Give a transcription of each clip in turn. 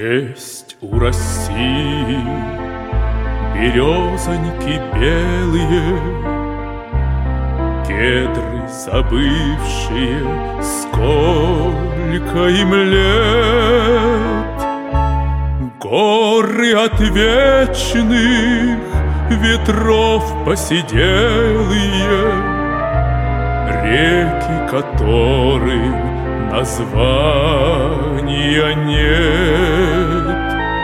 Есть у России березоньки белые, кедры забывшие, сколько им лет. Горы от вечных ветров поседелые, реки которым названия нет.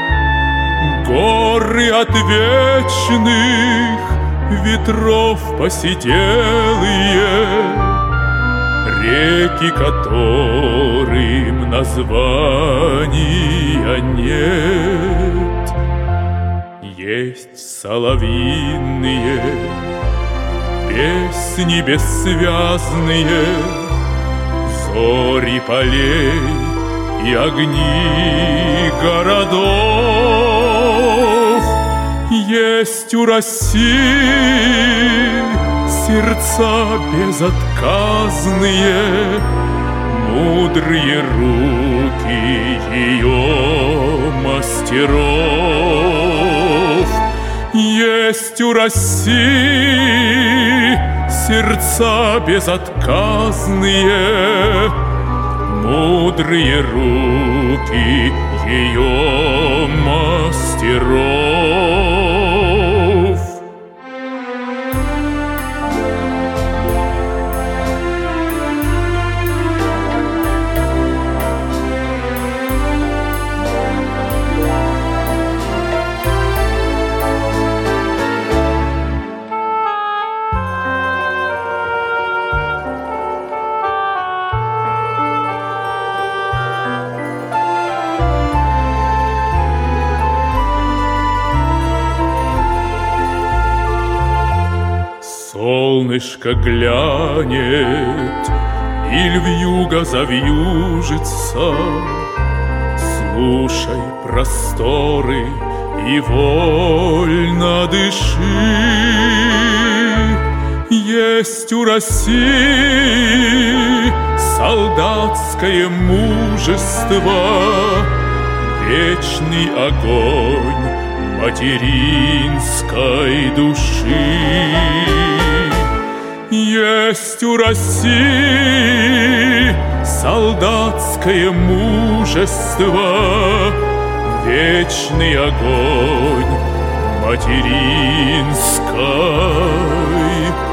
Горы от вечных ветров поседелые, реки которым названия нет. Есть соловьиные песни бессвязные, зори полей и огни городов. Есть у России сердца безотказные, мудрые руки ее мастеров. Есть у России сердца безотказные, мудрые руки ее мастеров. Солнышко глянет, или вьюга завьюжится, слушай просторы и вольно дыши. Есть у России солдатское мужество, вечный огонь материнской души. Есть у России солдатское мужество, вечный огонь материнской